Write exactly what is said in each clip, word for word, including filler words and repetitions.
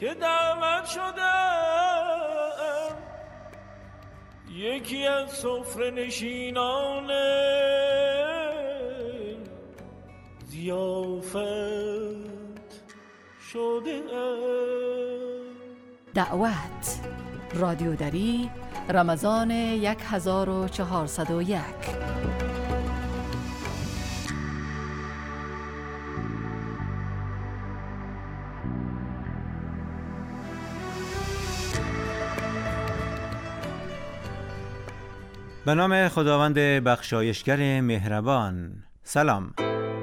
که دعوت شدم یکی از سفره نشینان ضیافت شده. دعوت رادیوداری رمضان هزار و چهارصد و یک. به نام خداوند بخشایشگر مهربان. سلام.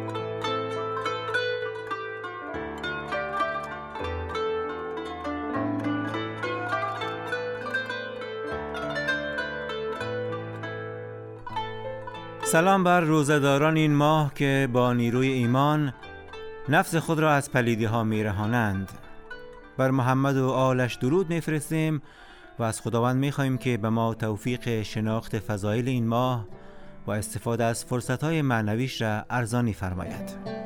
سلام بر روزه‌داران این ماه که با نیروی ایمان نفس خود را از پلیدی ها میرهانند. بر محمد و آلش درود میفرستیم و از خداوند میخواهیم که به ما توفیق شناخت فضایل این ماه و استفاده از فرصت‌های معنویش را ارزانی فرماید.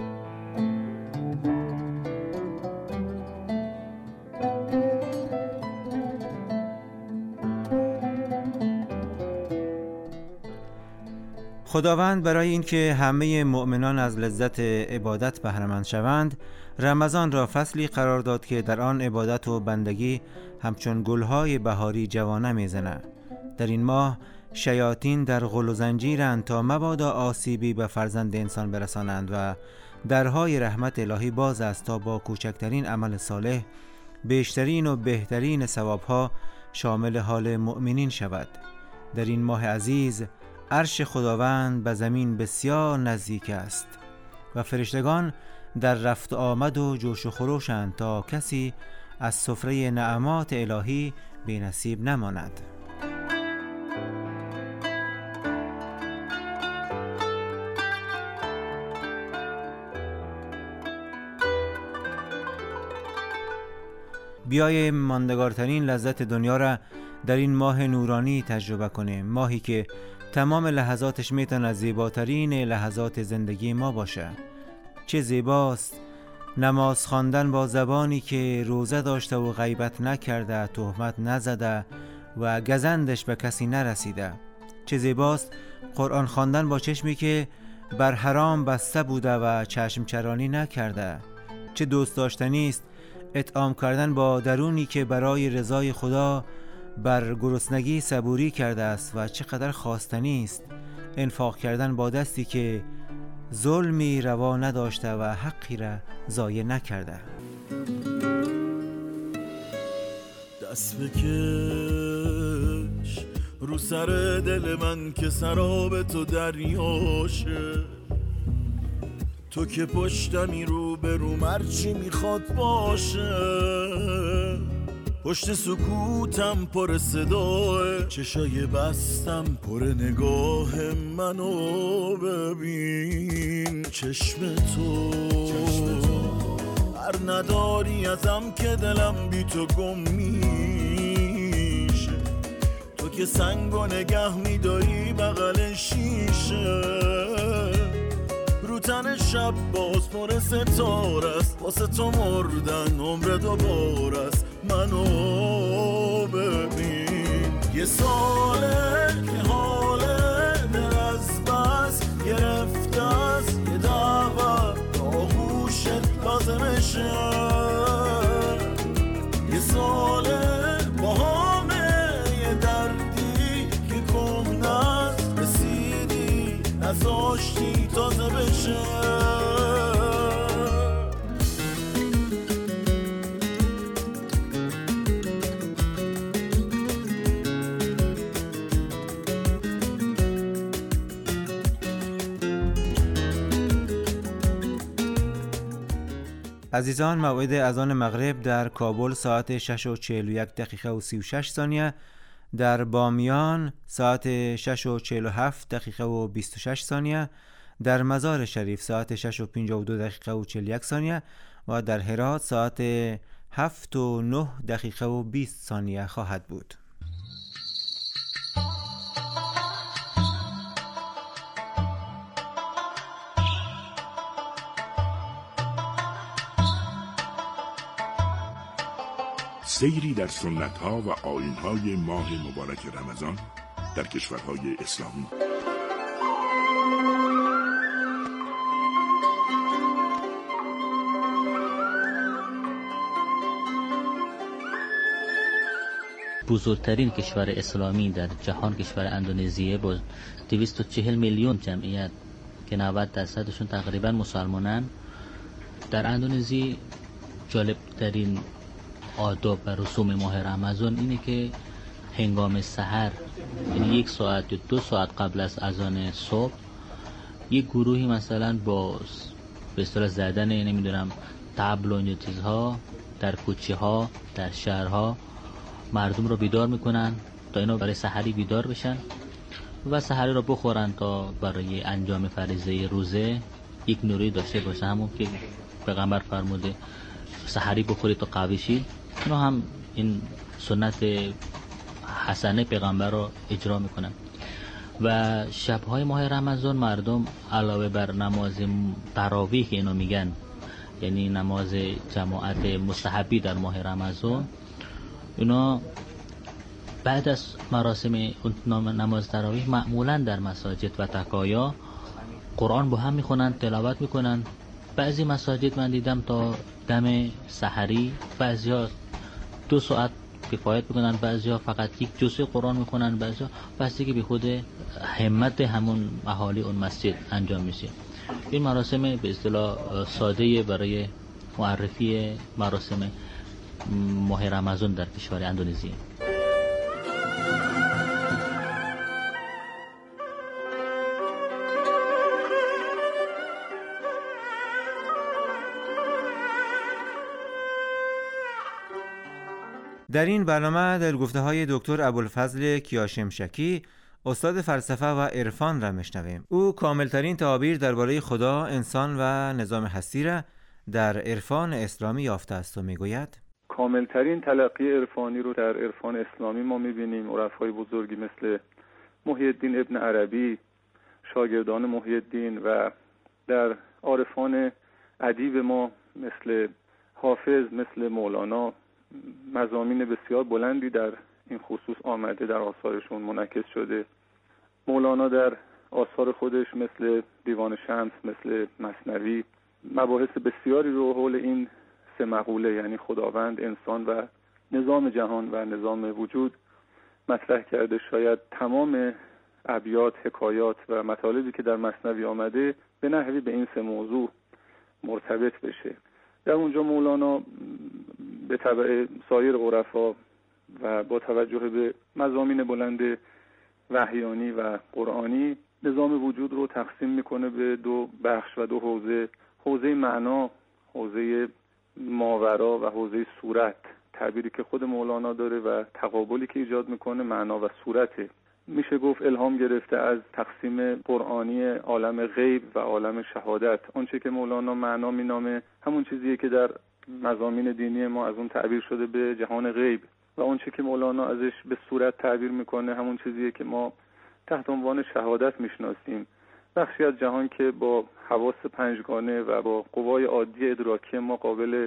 خداوند برای اینکه همه مؤمنان از لذت عبادت بهره‌مند شوند، رمضان را فصلی قرار داد که در آن عبادت و بندگی همچون گلهای بهاری جوانه میزند. در این ماه شیاطین در غل و زنجیرند تا مبادا آسیبی به فرزند انسان برسانند و درهای رحمت الهی باز است تا با کوچکترین عمل صالح بیشترین و بهترین ثوابها شامل حال مؤمنین شود. در این ماه عزیز عرش خداوند به زمین بسیار نزدیک است و فرشتگان در رفت آمد و جوش و خروشند تا کسی از سفره نعمات الهی بی نصیب نماند. بیاییم ماندگارترین لذت دنیا را در این ماه نورانی تجربه کنیم، ماهی که تمام لحظاتش میتونه زیباترین لحظات زندگی ما باشه. چه زیباست نماز خواندن با زبانی که روزه داشته و غیبت نکرده، تهمت نزده و گزندش به کسی نرسیده. چه زیباست قرآن خواندن با چشمی که بر حرام بسته بوده و چشم چرانی نکرده. چه دوست داشتنی است اطعام کردن با درونی که برای رضای خدا بر گرسنگی صبوری کرده است و چقدر خواستنی است انفاق کردن با دستی که ظلمی روا نداشته و حقی را ضایع نکرده. دست بکش رو سر دل من که سراب تو دریاشه، تو که پشتمی رو به رو مرچی میخواد باشه، پشت سکوتم پر صداه، چشای بستم پر نگاه منو ببین. چشم تو هر نداری ازم که دلم بی تو گم میشه، تو که سنگو نگه میداری بغل شیشه، رو تن شب باز پر ستاره است، واسه تو مردن عمر دوبار است. منو ببین یه ساله که حال دل از بس گرفته است، یه دعوت آغوشت لازمشه، یه ساله با همه یه دردی که کم نست رسیدی نزاشتی تازه بشه. عزیزان، موعد اذان مغرب در کابل ساعت شش و چهل و یک دقیقه و سی و شش ثانیه، در بامیان ساعت شش و چهل و هفت دقیقه و بیست و شش ثانیه، در مزار شریف ساعت شش و پنجاه و دو دقیقه و چهل و یک ثانیه و در هرات ساعت هفت و نه دقیقه و بیست ثانیه خواهد بود. سیری در سنت‌ها و آیین‌های ماه مبارک رمضان در کشورهای اسلامی. بزرگترین کشور اسلامی در جهان کشور اندونزیه با دویست و چهل میلیون جمعیت که نود درصدشون تقریبا مسلمانن. در اندونزی جالبترین آداب و رسوم ماه رمضان اینه که هنگام سحر، یعنی یک ساعت یا دو ساعت قبل از اذان صبح، یک گروهی مثلا با به اصطلاح زدن نمیدونم طبل و این چیزها در کوچه ها در شهرها مردم رو بیدار میکنن تا اینا برای سحری بیدار بشن و سحری رو بخورن تا برای انجام فریضه روزه یک نوری داشته باشه، همون که پیغمبر فرموده سحری بخورید تا قوی شید. اینا هم این سنت حسنه پیغمبر رو اجرا میکنن. و شبهای ماه رمضان مردم علاوه بر نماز تراویح که اینو میگن، یعنی نماز جماعت مستحبی در ماه رمضان، اینا بعد از مراسم نماز تراویح معمولا در مساجد و تقایا قرآن با هم میخونن، تلاوت میکنن. بعضی مساجد من دیدم تا دم سحری بعضیا دو ساعت کفایت میکنن، بعضیا فقط یک جزء قرآن میخونن، بعضیا بسته که به خود همت همون اهالی اون مسجد انجام میشه. این مراسم به اصطلاح ساده برای معرفی مراسم ماه رمضان در کشور اندونزی. در این برنامه در گفته‌های دکتر ابوالفضل کیاشمشکی، استاد فلسفه و عرفان را میشنویم. او کاملترین تعابیر درباره خدا، انسان و نظام هستی را در عرفان اسلامی یافته است و میگوید: کاملترین تلقی عرفانی رو در عرفان اسلامی ما میبینیم. عرفای بزرگی مثل محی الدین ابن عربی، شاگردان محی الدین، و در عارفان ادیب ما مثل حافظ، مثل مولانا، مضامین بسیار بلندی در این خصوص آمده، در آثارشون منعکس شده. مولانا در آثار خودش مثل دیوان شمس، مثل مثنوی، مباحث بسیاری رو حول این سه مقوله، یعنی خداوند، انسان و نظام جهان و نظام وجود مطرح کرده. شاید تمام ابیات، حکایات و مطالبی که در مثنوی آمده به نحوی به این سه موضوع مرتبط بشه. در اونجا مولانا به تبع سایر عرفا و با توجه به مضامین بلند وحیانی و قرآنی نظام وجود رو تقسیم میکنه به دو بخش و دو حوزه: حوزه معنا، حوزه ماورا و حوزه صورت. تعبیری که خود مولانا داره و تقابلی که ایجاد میکنه معنا و صورته. میشه گفت الهام گرفته از تقسیم قرآنی عالم غیب و عالم شهادت. آنچه که مولانا معنا مینامه همون چیزیه که در مضامین دینی ما از اون تعبیر شده به جهان غیب، و آنچه که مولانا ازش به صورت تعبیر میکنه همون چیزیه که ما تحت عنوان شهادت میشناسیم. بخشی از جهان که با حواس پنجگانه و با قوای عادی ادراکی ما قابل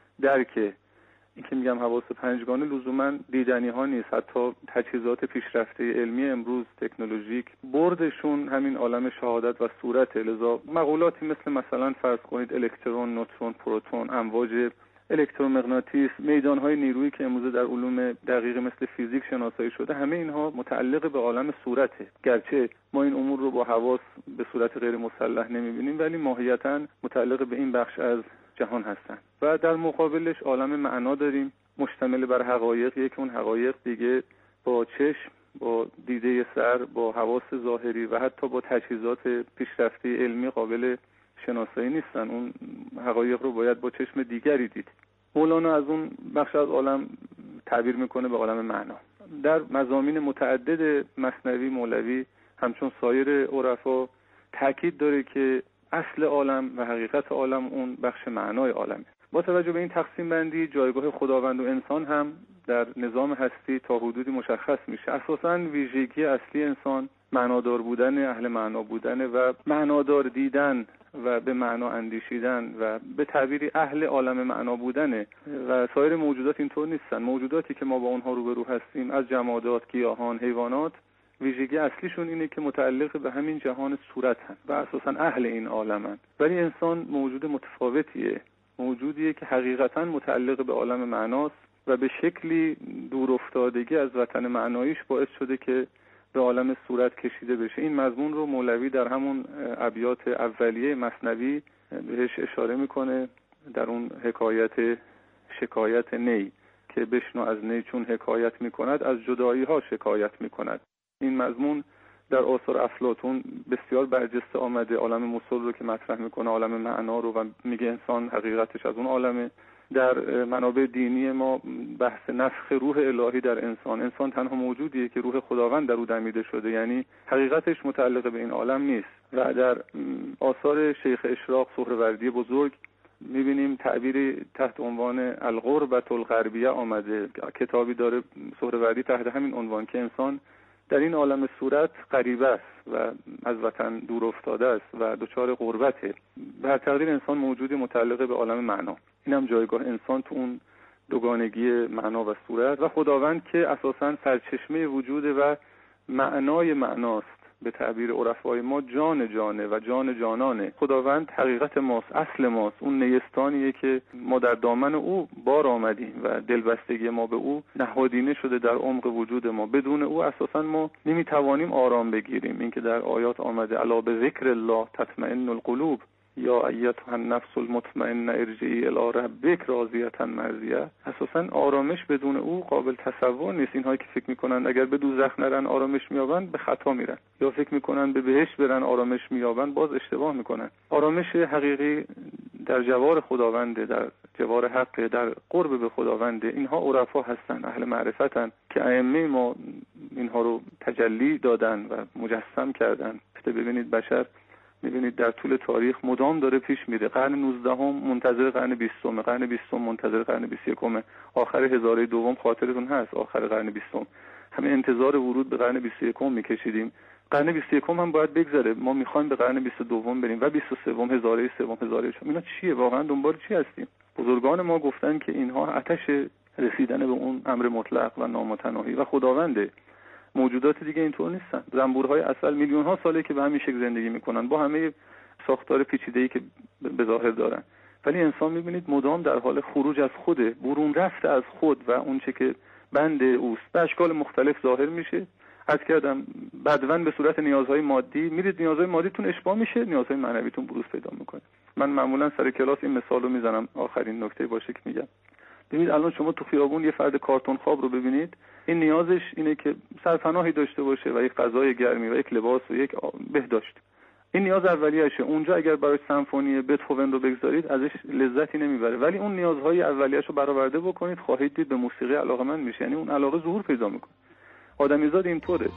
درکه. این که میگم حواس پنجگانه لزوما دیدنی ها نیست. حتی تجهیزات پیشرفته علمی امروز تکنولوژیک بردشون همین عالم شهادت و صورته. لذا مقولاتی مثل مثلا فرض کنید الکترون، نوترون، پروتون، امواج الکترومغناطیس، میدانهای نیرویی که امروز در علوم دقیق مثل فیزیک شناسایی شده، همه اینها متعلق به عالم صورته. گرچه ما این امور رو با حواس به صورت غیر مسلح نمیبینیم، ولی ماهیتاً متعلق به این بخش از جهان هستند. و در مقابلش عالم معنا داریم، مشتمل بر حقایقی که اون حقایق دیگه با چشم، با دیده سر، با حواس ظاهری و حتی با تجهیزات پیشرفته علمی قابل شناسایی نیستن. اون حقایق رو باید با چشم دیگری دید. مولانا از اون بخش از عالم تعبیر میکنه به عالم معنا. در مضامین متعدد مثنوی مولوی همچون سایر عرفا تاکید داره که اصل عالم و حقیقت عالم اون بخش معنای عالمه. با توجه به این تقسیم بندی، جایگاه خداوند و انسان هم در نظام هستی تا حدودی مشخص میشه. اساساً ویژگی اصلی انسان معنادار بودن، اهل معنا بودن و معنادار دیدن و به معنا اندیشیدن و به تعبیری اهل عالم معنا بودنه و سایر موجودات اینطور نیستن. موجوداتی که ما با اونها روبرو هستیم، از جمادات، گیاهان، حیوانات، ویژگی اصلیشون اینه که متعلق به همین جهان صورتن و اساساً اهل این عالمن. ولی انسان موجود متفاوتیه، موجودیه که حقیقتاً متعلق به عالم معناست و به شکلی دور افتادگی از وطن معناییش باعث شده که به عالم صورت کشیده بشه. این مضمون رو مولوی در همون ابیات اولیه مثنوی بهش اشاره میکنه در اون حکایت شکایت نی که بشنو از نی چون حکایت میکند، از جدایی ها شکایت میکند. این مضمون در آثار افلاطون بسیار برجسته آمده، عالم موصول رو که مطرح میکنه، عالم معنا رو، و میگه انسان حقیقتش از اون عالمه. در منابع دینی ما بحث نفخ روح الهی در انسان، انسان تنها موجودیه که روح خداوند در او دمیده شده، یعنی حقیقتش متعلق به این عالم نیست. و در آثار شیخ اشراق سهروردی بزرگ میبینیم تعبیری تحت عنوان الغربة الغربیه آمده. کتابی داره سهروردی تحت همین عنوان که انسان در این عالم صورت غریبه است و از وطن دور افتاده است و دچار غربته. به هر تقدیر انسان موجودی متعلق به عالم معنا، اینم جایگاه انسان تو اون دوگانگی معنا و صورت، و خداوند که اساساً سرچشمه وجوده و معنای معناست. به تعبیر عرفای ما جان جانه و جان جانانه. خداوند حقیقت ماست، اصل ماست، اون نیستانیه که ما در دامن او بار آمدیم و دلبستگی ما به او نهادینه شده در عمق وجود ما. بدون او اساساً ما نمیتوانیم آرام بگیریم. این که در آیات آمده الا به ذکر الله تطمئن القلوب یا ایتها النفس المطمئنه ارجعی الی ربک راضیه مرضیه، اساساً آرامش بدون او قابل تصور نیست. اینهایی که فکر میکنن اگر به دوزخ نرن آرامش میابن به خطا میرن، یا فکر میکنن به بهشت برن آرامش میابن، باز اشتباه میکنن. آرامش حقیقی در جوار خداونده، در جوار حق، در قرب به خداونده. اینها عرفا هستن، اهل معرفتن که ائمه ما اینها رو تجلی دادن و مجسم کردن. ببینید بشر، می‌بینید در طول تاریخ مدام داره پیش میره. قرن نوزدهم منتظر قرن بیستم، قرن بیستم منتظر قرن بیست و یکم، آخر هزاره دوم خاطرتون هست، آخر قرن بیستم همه انتظار ورود به قرن بیست و یکم میکشیدیم. قرن بیست و یکم هم باید بگذره، ما میخوایم به قرن بیست و دوم بریم و بیست و سوم، هزاره سوم، هزاره چهارم. اینا چیه واقعا؟ دنبال چی هستیم؟ بزرگان ما گفتن که اینها آتش رسیدن به اون امر مطلق و نامتناهی و خداونده. موجودات دیگه اینطور نیستن. زنبورهای عسل میلیون ها ساله که به همین شکل زندگی میکنن با همه ساختار پیچیده‌ای که به ظاهر دارن، ولی انسان میبینید مدام در حال خروج از خوده، برون رفته از خود و اون چه که بند اوست به اشکال مختلف ظاهر میشه. عرض کردم بدون به صورت نیازهای مادی میرید، نیازهای مادیتون اشباع میشه، نیازهای معنویتون بروز پیدا میکنه. من معمولا سر کلاس این مثالو میزنم، آخرین نکته باشه که میگم. ببینید الان شما تو خیابون یه فرد کارتون خواب رو ببینید، این نیازش اینه که سرپناهی داشته باشه و یک غذای گرمی و یک لباس و یک بهداشت. این نیاز اولیه‌شه. اونجا اگر برای سمفونی بتهوون رو بگذارید ازش لذتی نمیبره، ولی اون نیازهای اولیه‌شو برآورده بکنید خواهید دید به موسیقی علاقه‌مند میشه، یعنی اون علاقه ظهور پیدا میکنه. آدمیزاد اینطوره.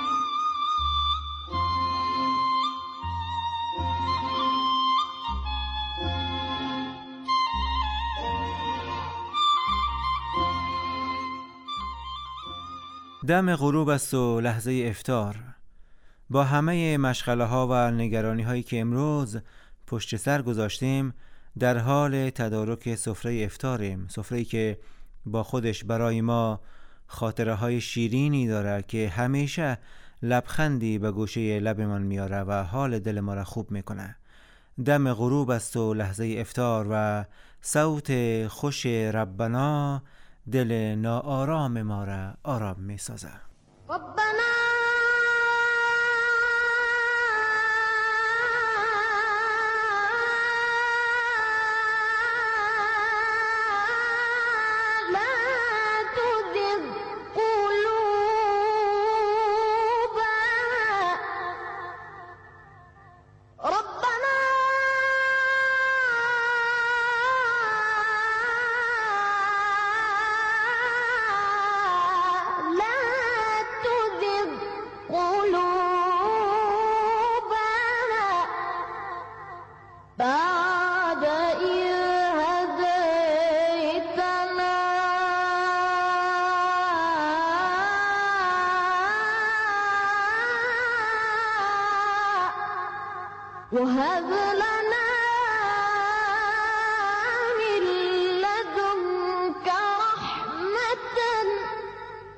دم غروب است و لحظه افطار. با همه مشغله ها و نگرانی هایی که امروز پشت سر گذاشتیم در حال تدارک سفره افطاریم، سفره‌ای که با خودش برای ما خاطره های شیرینی داره که همیشه لبخندی به گوشه لبمان میاره و حال دل ما را خوب میکنه. دم غروب است و لحظه افطار و صوت خوش ربنا دل ناآرام ما را آرام می سازه. ربنا وهب لنا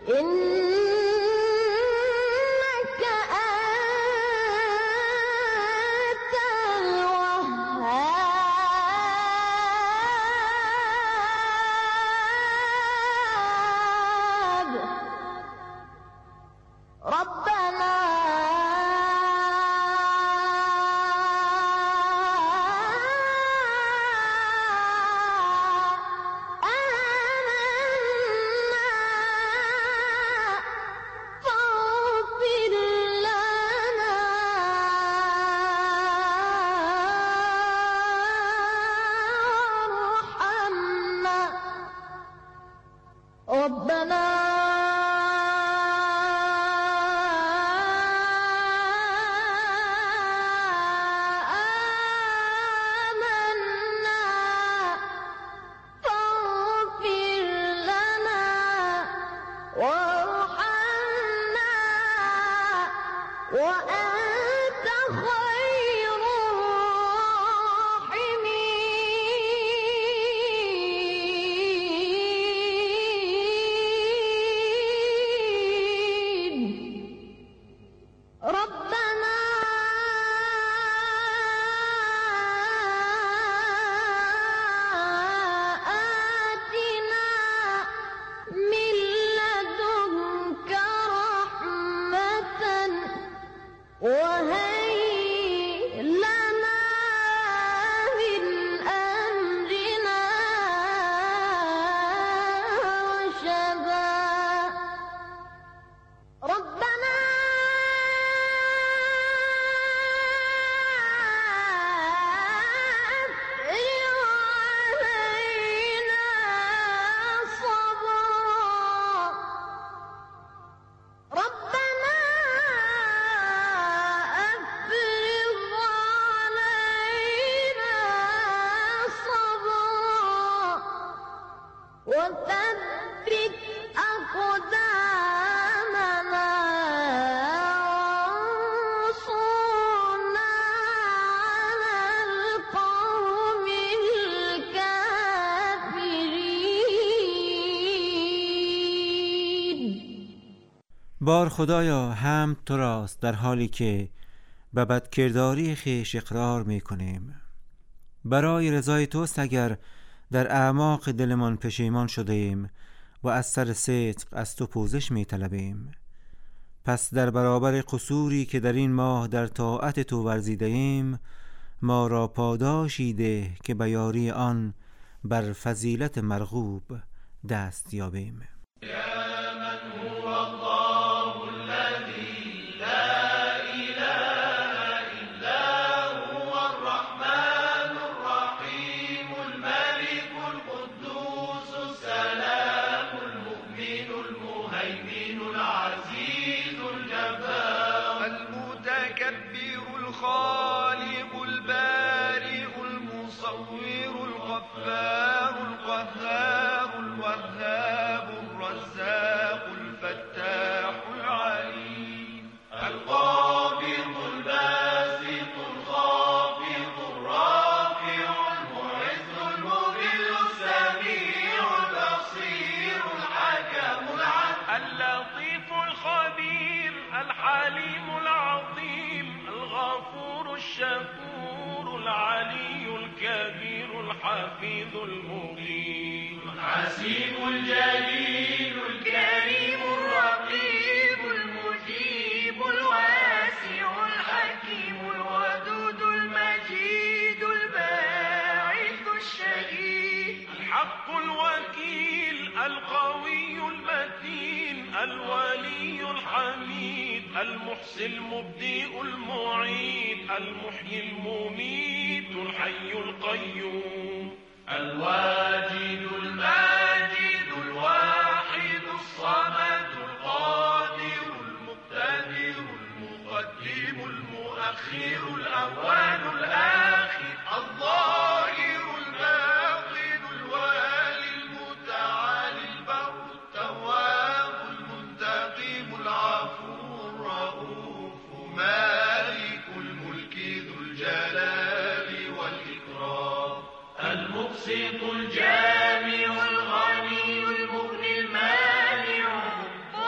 بار خدایا حمد تو راست در حالی که به بدکرداری خویش اقرار می کنیم. برای رضای توست اگر در اعماق دلمان پشیمان شده ایم و از سر صدق از تو پوزش می طلبیم. پس در برابر قصوری که در این ماه در طاعت تو ورزیده ایم، ما را پاداشی ده که به یاری آن بر فضیلت مرغوب دست یابیم. الحفيظ المقيم الحسيب الجليل الكريم الرقيب المجيب الواسع الحكيم الودود المجيد الباعث الشهيد الحق الوكيل القوي المتين الولي الحميد المحصي المبدئ المعيد المحيي المميت الحي القيوم الواجد الماجد الواحد الصمد القادر المقتدر المقدم المؤخر الأول الآخر الظاهر الباطن الوالي المتعالي البر التواب المنتقم العفو الرؤوف مالك الملك ذو الجلال والإكرام المقسط الجامع الغني المغني المانع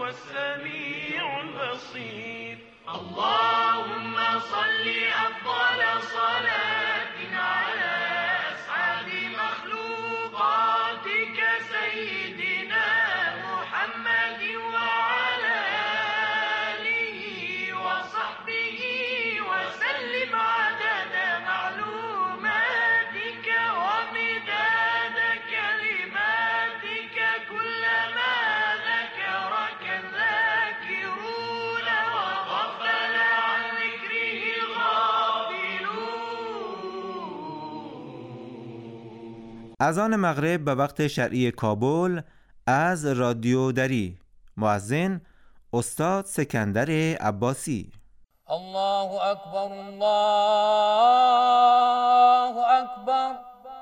السميع البصير. اللهم صل أفضل صلاة على أسعد مخلوقاتك سيدنا محمد وعلى آله وصحبه وسلم عدد معلوماتك ومداد كلماتك كلما ذكرك الذاكرون وغفل عن ذكره الغافلون. اذان مغرب به وقت شرعی کابل از رادیو دری. مؤذن استاد سکندر عباسی. الله اکبر الله اکبر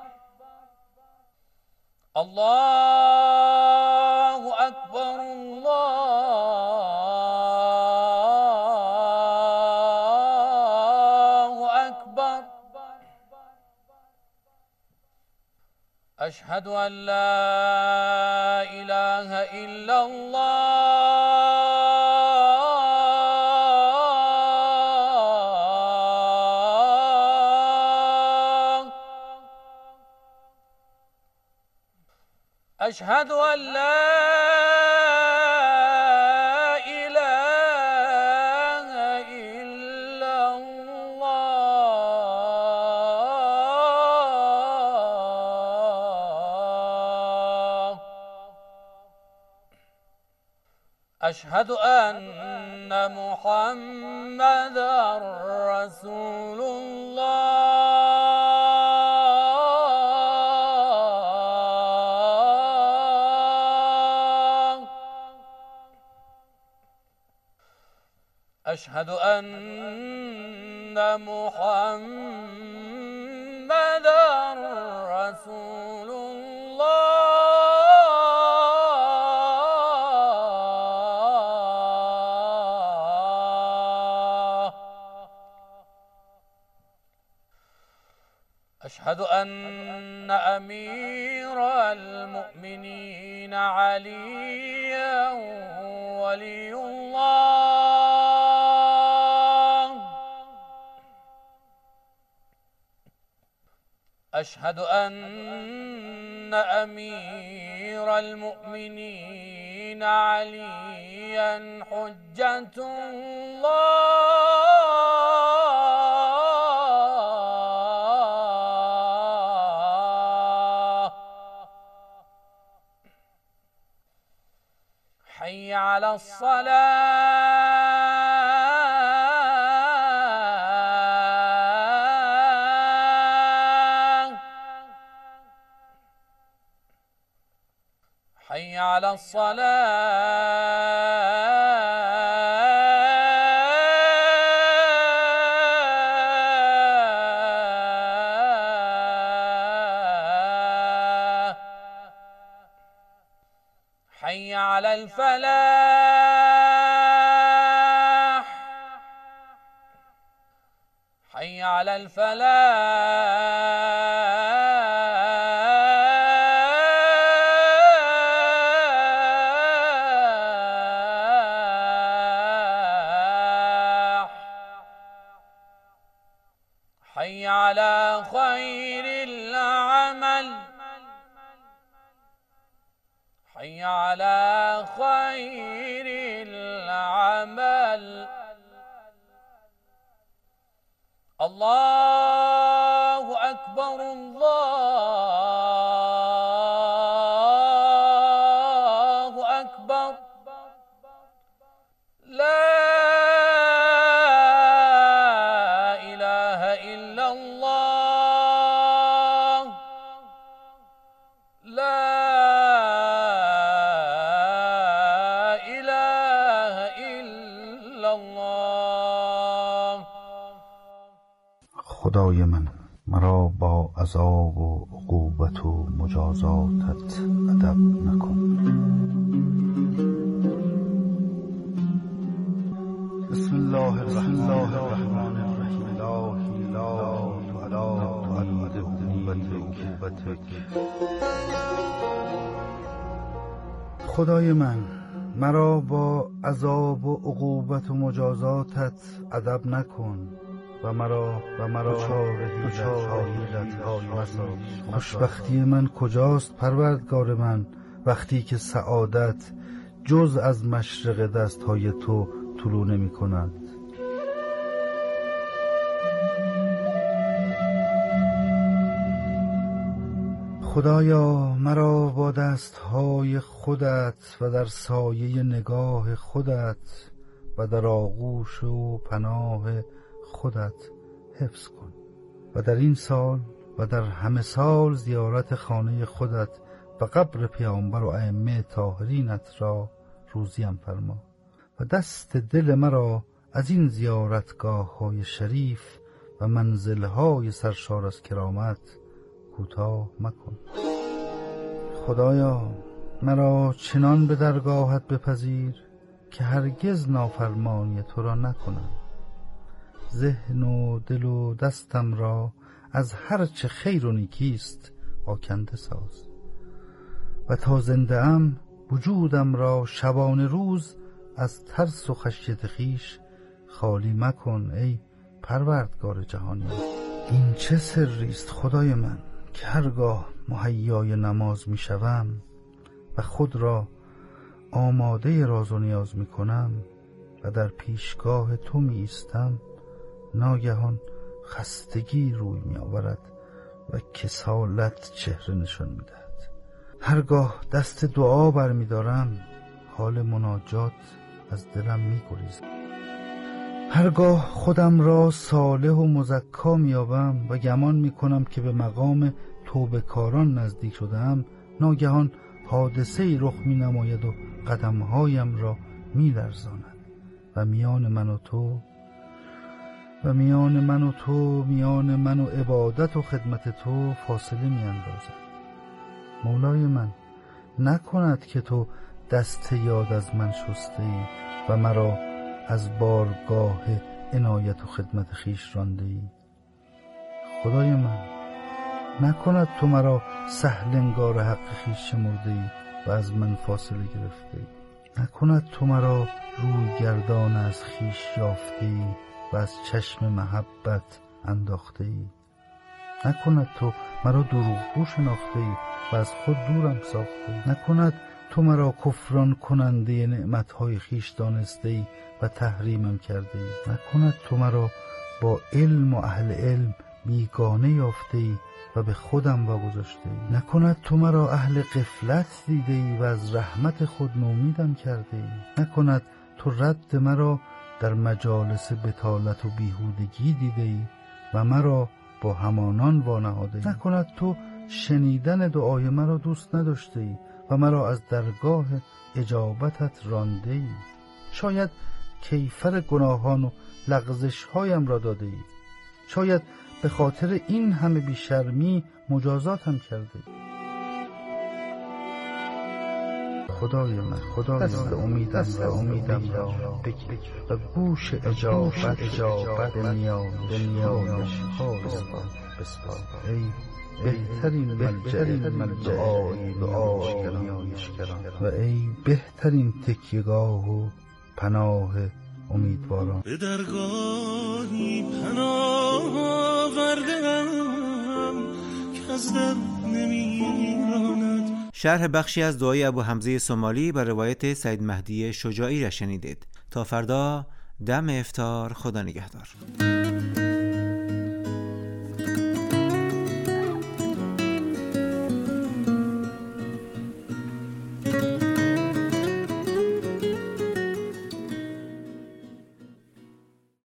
الله اکبر الله اکبر. اشهد ان لا اله الا الله. أشهد أن لا إله إلا الله. أشهد أن محمدًا رسول الله. أشهد أن محمدًا رسول الله. أشهد أن أمير المؤمنين عليا ولي الله. أشهد أن أمير المؤمنين عليا حجة الله. حي على الصلاة. حي على الصلاة. حي على الفلاح. حي على الفلاح. حي على خير العمل. حي على خير العمل. الله أكبر الله أكبر. لا إله إلا الله. لا إله إلا الله. خدای من، مرا با عذاب و عقوبت و مجازاتت ادب نکن. بسم الله الرحمن الرحیم. الهی لا ولا تعد عقوبتک. خدای من، مرا با عذاب و عقوبت و مجازاتت ادب نکن و مرا و مرا دچار حیلت‌های مساز. خوشبختی من کجاست پروردگار من، وقتی که سعادت جز از مشرق دستهای تو طلوع نمی کند. خدایا مرا با دستهای خودت و در سایه نگاه خودت و در آغوش و پناه خودت حفظ کن و در این سال و در همه سال زیارت خانه خودت و قبر پیامبر و ائمه طاهرینت را روزیم فرما و دست دل مرا از این زیارتگاه های شریف و منزل های سرشار از کرامت کوتاه مکن. خدایا مرا چنان به درگاهت بپذیر که هرگز نافرمانی تو را نکنم. ذهن و دل و دستم را از هر چه خیر و نیکیست آکنده ساز و تا زنده ام وجودم را شبانه روز از ترس و خشیت خیش خالی مکن ای پروردگار جهانیان. این چه سری است خدای من که هرگاه مهیای نماز می شوم و خود را آماده راز و نیاز می کنم و در پیشگاه تو می ایستم، ناگهان خستگی روی می آورد و کسالت چهره نشان می دهد. هرگاه دست دعا بر می دارم حال مناجات از دلم می گریزد. هرگاه خودم را صالح و مزکا می یابم و گمان می کنم که به مقام توبه کاران نزدیک شدم، ناگهان حادثه‌ای رخ می نماید و قدمهایم را می لرزاند و میان من و تو و میان من و تو میان من و عبادت و خدمت تو فاصله می اندازد. مولای من، نکند که تو دست یاد از من شسته ای و مرا از بارگاه عنایت و خدمت خیش رانده ای. خدای من، نکند تو مرا سهل انگار حق خیش شمرده ای و از من فاصله گرفته ای. نکند تو مرا روی گردان از خیش یافته ای و از چشم محبت انداخته ای. نکند تو مرا دروغگو شناخته ای و از خود دورم ساخته ای. نکند تو مرا کفران کننده نعمتهای خیش دانسته ای و تحریمم کرده ای. نکند تو مرا با علم و اهل علم بیگانه یافته ای و به خودم واگذاشته ای. نکند تو مرا اهل غفلت دیده ای و از رحمت خود نومیدم کرده ای. نکند تو رد مرا در مجالس بطالت و بیهودگی دیده ای و مرا با همانان وانهاده ای. نکند تو شنیدن دعای مرا دوست نداشته ای و مرا از درگاه اجابتت رانده ای. شاید کیفر گناهان و لغزش هایم را داده ای. شاید به خاطر این همه بیشرمی مجازاتم کرده ای. خدای من، خدای من، امیدم را امیدم را بگیر و گوش اجابت اجابت به نیایش ها بسپار. ای بهترین بهترین ملجأ دعایشگران و ای بهترین تکیهگاه و پناه امیدواران. به درگاهی پناه آورده‌ام که از در نمیراند. شرح بخشی از دعای ابو حمزه سومالی بر روایت سید مهدی شجاعی را شنیدید. تا فردا دم افطار، خدا نگهدار.